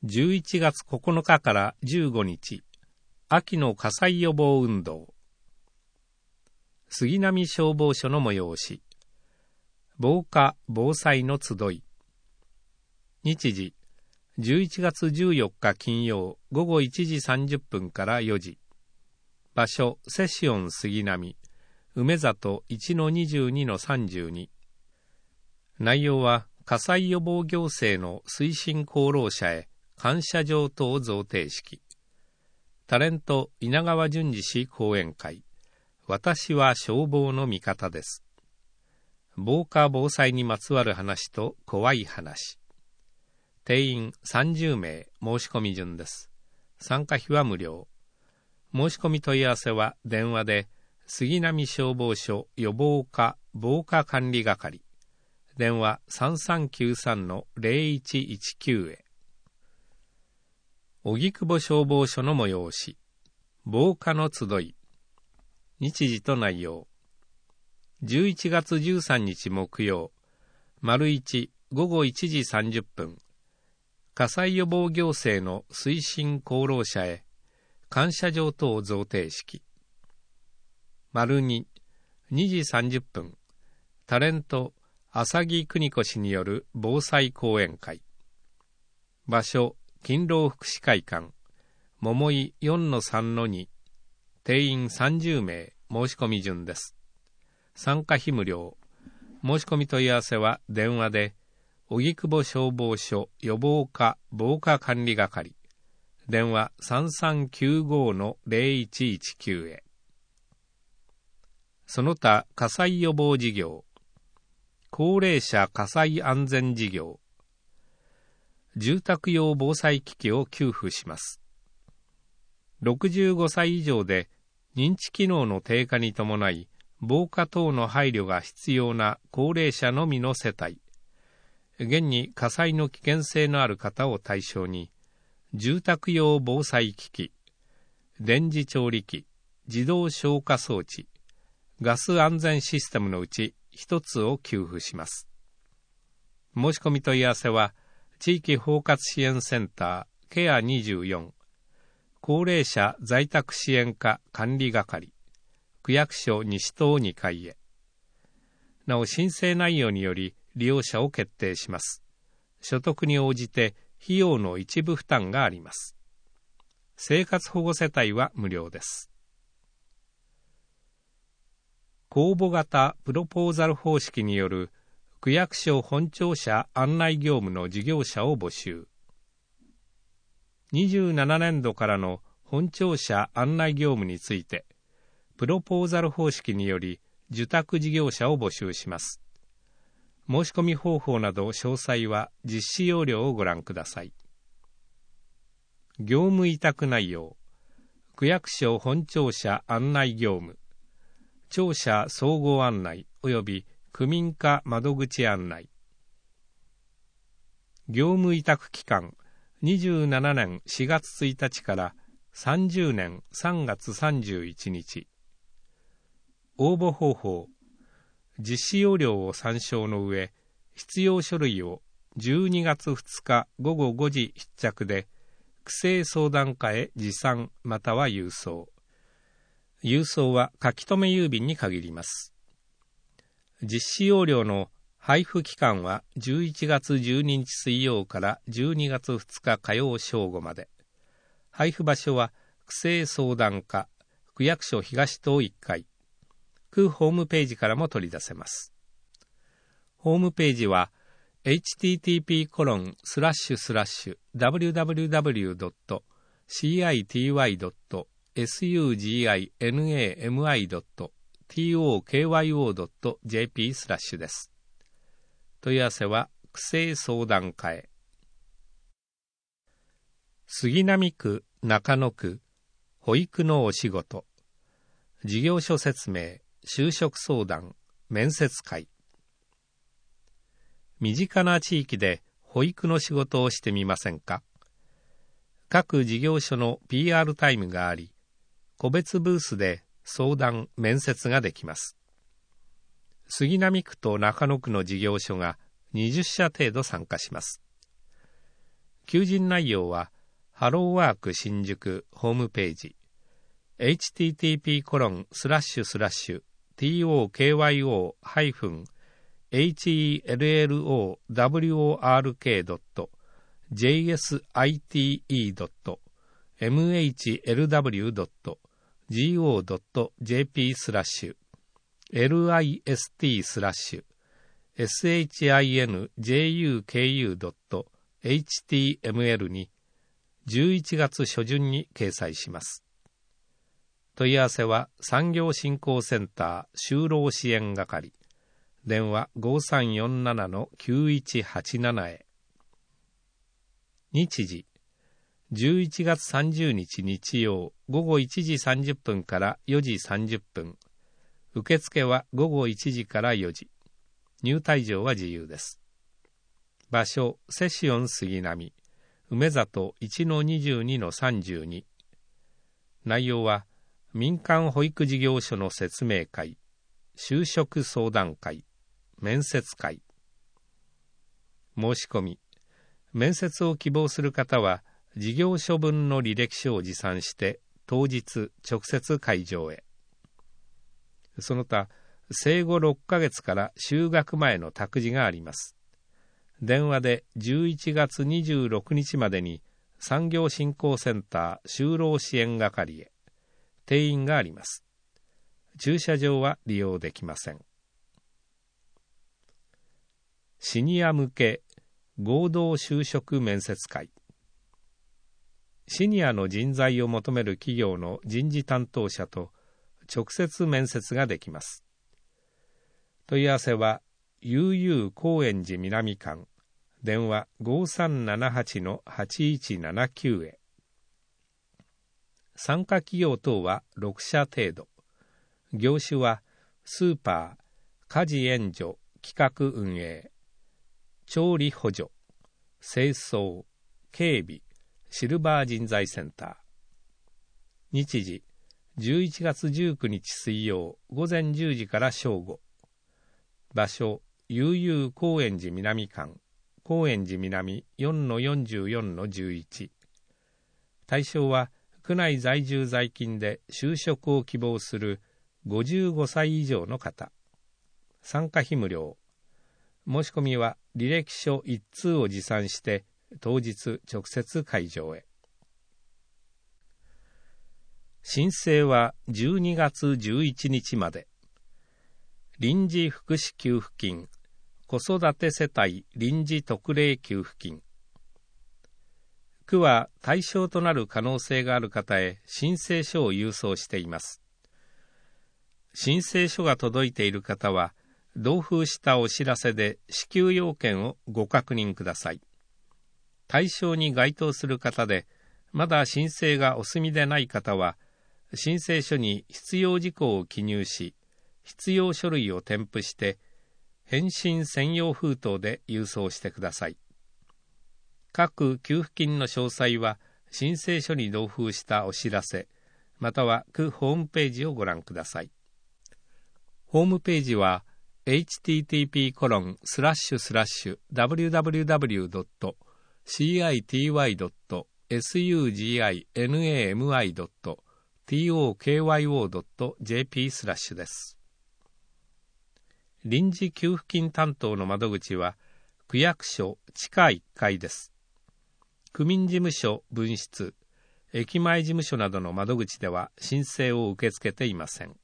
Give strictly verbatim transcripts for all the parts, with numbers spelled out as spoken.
じゅういちがつここのかからじゅうごにち、秋の火災予防運動。杉並消防署の催し。防火・防災の集い。日時、じゅういちがつじゅうよっか金曜午後いちじさんじゅっぷんからよじ。場所、セシオン杉並、梅里 いちのにじゅうにのさんじゅうに。内容は、火災予防行政の推進功労者へ感謝状等贈呈式。タレント稲川淳二氏講演会。私は消防の味方です。防火防災にまつわる話と怖い話。定員さんじゅうめい、申し込み順です。参加費は無料。申し込み問い合わせは電話で杉並消防署予防課防火管理係。電話 さんさんきゅうさんのゼロいちいちきゅう へ。荻窪消防署の催し。防火の集い。日時と内容。じゅういちがつじゅうさんにち木曜、丸一午後いちじさんじゅっぷん。火災予防行政の推進功労者へ感謝状等贈呈式。丸二、にじさんじゅっぷん。タレント浅木邦子氏による防災講演会。場所、勤労福祉会館、桃井 よんのさんのに。定員さんじゅうめい、申し込み順です。参加費無料。申し込み問い合わせは電話で、荻窪消防署予防課防火管理係。電話 さんさんきゅうごのゼロいちいちきゅう へ。その他火災予防事業。高齢者火災安全事業。住宅用防災機器を給付します。ろくじゅうごさい以上で認知機能の低下に伴い防火等の配慮が必要な高齢者のみの世帯、現に火災の危険性のある方を対象に、住宅用防災機器、電磁調理器、自動消火装置、ガス安全システムのうち一つを給付します。申し込み問い合わせは、地域包括支援センターケアにじゅうよん、高齢者在宅支援課管理係、区役所西棟にかいへ。なお申請内容により利用者を決定します。所得に応じて費用の一部負担があります。生活保護世帯は無料です。公募型プロポーザル方式による区役所本庁舎案内業務の事業者を募集。にじゅうななねんどからの本庁舎案内業務について、プロポーザル方式により受託事業者を募集します。申し込み方法など詳細は実施要領をご覧ください。業務委託内容。区役所本庁舎案内業務。庁舎総合案内及び区民課窓口案内。業務委託期間にじゅうななねんしがつついたちからさんじゅうねんさんがつさんじゅういちにち。応募方法。実施要領を参照の上、必要書類をじゅうにがつふつかごごごじ必着で、区政相談課へ持参または郵送。郵送は書き留め郵便に限ります。実施要領の配布期間はじゅういちがつじゅうににち水曜からじゅうにがつふつか火曜正午まで。配布場所は区政相談課、区役所東棟いっかい。区ホームページからも取り出せます。ホームページは エイチティーティーピーコロンスラッシュスラッシュダブリューダブリューダブリュードットシーアイティーワイドットエスユージーアイエヌエーエムアイドットティーオーケーワイオードットジェーピー スラッシュです。問い合わせは区政相談課へ。杉並区、中野区、保育のお仕事、事業所説明、就職相談、面接会。身近な地域で保育の仕事をしてみませんか？各事業所の ピーアール タイムがあり、個別ブースで相談・面接ができます。杉並区と中野区の事業所がにじゅっしゃ程度参加します。 求人内容はハローワーク新宿ホームページ エイチティーティーピーコロンスラッシュスラッシュ トーキョー ハイフン ヘルロワーク ドット ジェイエスアイティー ドット エムエイチエルダブリュー ドット ジーオー ドット ジェーピー スラッシュ エルアイエスティー スラッシュ エスエイチアイエヌジェーユーケーユー ドット エイチティーエムエル にじゅういちがつ初旬に掲載します。問い合わせは産業振興センター就労支援係、電話 ごさんよんななのきゅういちはちなな へ。日時じゅういちがつさんじゅうにち日曜ごごいちじさんじゅっぷんからよじさんじゅっぷん、受付はごごいちじからよじ、入退場は自由です。場所、セシオン杉並、梅里 いちのにじゅうにのさんじゅうに。内容は、民間保育事業所の説明会、就職相談会、面接会。申し込み、面接を希望する方は、事業所分の履歴書を持参して、当日直接会場へ。その他、生後ろっかげつから就学前の託児があります。電話でじゅういちがつにじゅうろくにちまでに産業振興センター就労支援係へ。定員があります。駐車場は利用できません。シニア向け合同就職面接会。シニアの人材を求める企業の人事担当者と直接面接ができます。問い合わせは悠々高円寺南間、電話 ごさんななはちのはちいちななきゅう へ。参加企業等はろくしゃ程度。業種はスーパー、家事援助、企画運営、調理補助、清掃、警備、シルバー人材センター。日時じゅういちがつじゅうくにち水曜午前じゅうじから正午。場所、悠々高円寺南間、高円寺南 よんのよんじゅうよんのじゅういち。対象は、区内在住在勤で就職を希望するごじゅうごさい以上の方。参加費無料。申し込みは履歴書一通を持参して当日直接会場へ。申請はじゅうにがつじゅういちにちまで。臨時福祉給付金、子育て世帯臨時特例給付金。区は対象となる可能性がある方へ申請書を郵送しています。申請書が届いている方は、同封したお知らせで支給要件をご確認ください。対象に該当する方で、まだ申請がお済みでない方は、申請書に必要事項を記入し、必要書類を添付して、返信専用封筒で郵送してください。各給付金の詳細は、申請書に同封したお知らせ、または区ホームページをご覧ください。ホームページは、エイチティーティーピーコロンスラッシュスラッシュダブリューダブリューダブリュードットシーアイティーワイドットエスユージーアイエヌエーエムアイドットトーキョードットジェーピー スラッシュです。臨時給付金担当の窓口は、区役所地下いっかいです。区民事務所分室、駅前事務所などの窓口では申請を受け付けていません。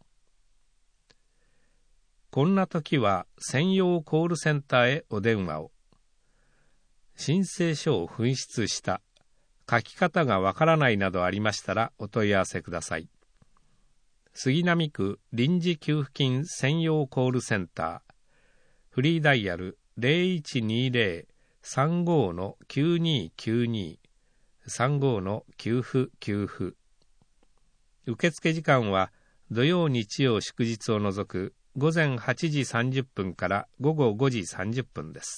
こんな時は専用コールセンターへお電話を。申請書を紛失した、書き方がわからないなどありましたらお問い合わせください。杉並区臨時給付金専用コールセンター、フリーダイヤル ゼロいちにゼロ さんご の きゅうにきゅうに さんご の給付給付。受付時間は土曜日曜祝日を除くごぜんはちじさんじゅっぷんからごごごじさんじゅっぷんです。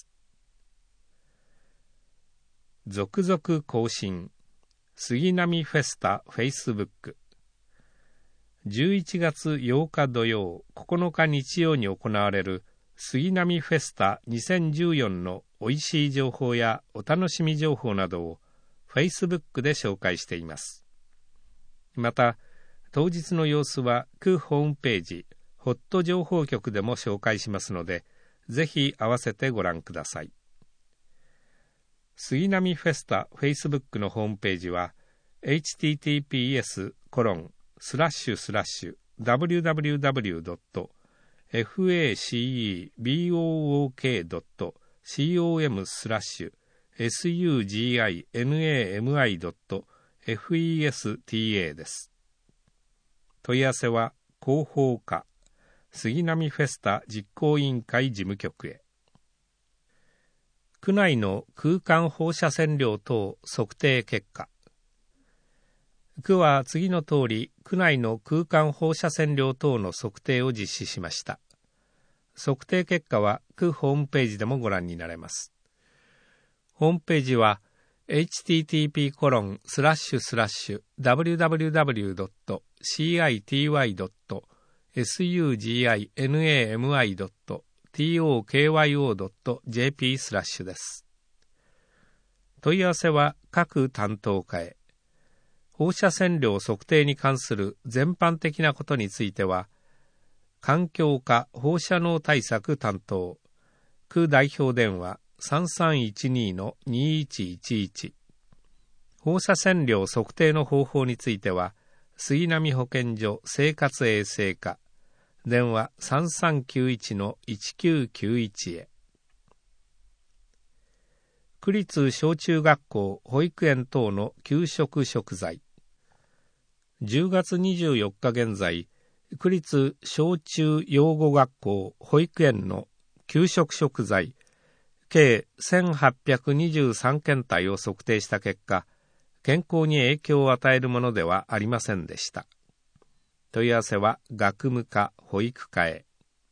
続々更新、杉並フェスタフェイスブック。じゅういちがつようか土曜、ここのか日曜に行われる杉並フェスタにせんじゅうよんのおいしい情報やお楽しみ情報などを Facebook で紹介しています。また、当日の様子は区ホームページ、ホット情報局でも紹介しますので、ぜひ合わせてご覧ください。杉並フェスタ Facebook のホームページは エイチティーティーピーエスコロンスラッシュスラッシュダブリューダブリューダブリュードットフェイスブックドットコムスラッシュエスユージーアイエヌエーエムアイドットフェスタです。問い合わせは広報課杉並フェスタ実行委員会事務局へ。区内の空間放射線量等測定結果。区は次の通り区内の空間放射線量等の測定を実施しました。測定結果は区ホームページでもご覧になれます。ホームページは エイチティーティーピーコロンスラッシュスラッシュダブリューダブリューダブリュードットシーアイティーワイドットエスユージーアイエヌエーエムアイドットトーキョードットジェーピー スラッシュです。問い合わせは各担当課へ。放射線量測定に関する全般的なことについては、環境課放射能対策担当、区代表電話 さんさんいちに のにいちいちいち。放射線量測定の方法については、杉並保健所生活衛生課、電話 さんさんきゅういちのいちきゅうきゅういち へ。区立小中学校保育園等の給食食材。じゅうがつにじゅうよっか現在、区立小中養護学校保育園の給食食材計せんはっぴゃくにじゅうさんけんたいを測定した結果、健康に影響を与えるものではありませんでした。問い合わせは学務課保育課へ。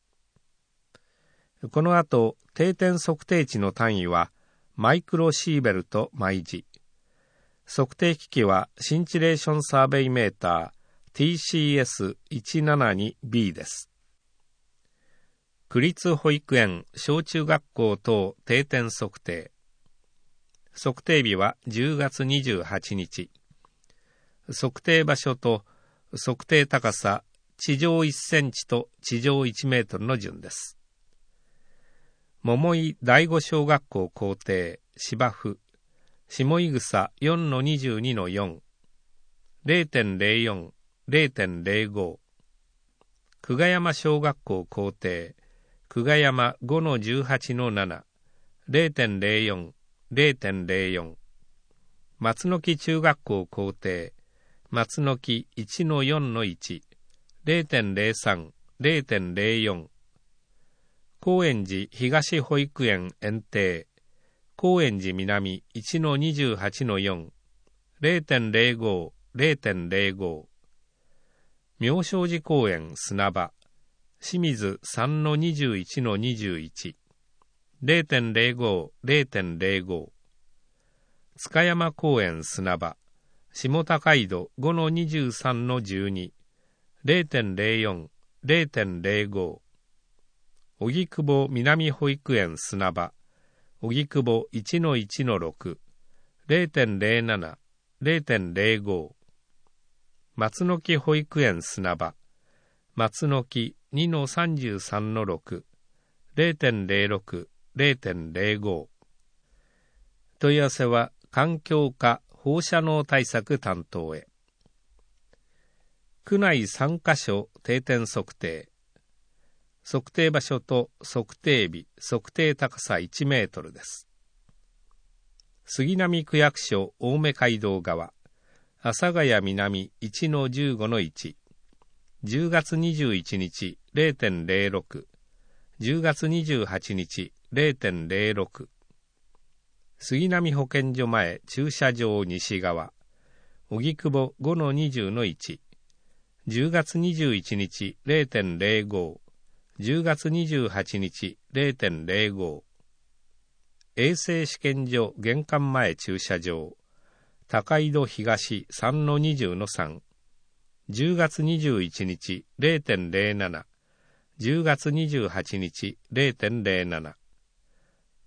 この後、定点測定値の単位はマイクロシーベルト毎時。測定機器はシンチレーションサーベイメーター ティーシーエスいちななにビー です。区立保育園小中学校等定点測定。測定日はじゅうがつにじゅうはちにち。測定場所と測定高さ地上いっセンチと地上いちメートルの順です。桃井第五小学校校庭芝生下井草 よんのにじゅうにのよん れいてんれいよん れいてんれいご 久我山小学校校庭久我山 ごのじゅうはちのなな れいてんれいよん れいてんれいよん 松の木中学校校庭松の木 いちのよんのいち れいてんれいさん れいてんれいよん 高円寺東保育園園庭高円寺南 いちのにじゅうはちのよん れいてんれいご れいてんれいご 妙正寺公園砂場清水 さんのにじゅういちのにじゅういち れいてんれいご れいてんれいご 塚山公園砂場下高井戸 ごのにじゅうさんのじゅうに れいてんれいよん れいてんれいご 荻窪南保育園砂場荻窪 いちのいちのろく れいてんれいなな れいてんれいご 松の木保育園砂場松の木 にのさんじゅうさんのろく れいてんれいろく れいてんれいご 問い合わせは環境課放射能対策担当へ。区内さんカ所定点測定。測定場所と測定日、測定高さいちメートルです。杉並区役所青梅街道側、阿佐ヶ谷南 いちのじゅうごのいち、じゅうがつにじゅういちにち れいてんれいろく、じゅうがつにじゅうはちにち れいてんれいろく、杉並保健所前駐車場西側、荻窪 ごのにじゅうのいち、じゅうがつにじゅういちにち れいてんれいご、じゅうがつにじゅうはちにち れいてんれいご、衛生試験所玄関前駐車場、高井戸東 さんのにじゅうのさん、じゅうがつにじゅういちにち れいてんれいなな、じゅうがつにじゅうはちにち れいてんれいなな、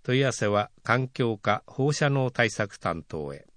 問い合わせは環境課放射能対策担当へ。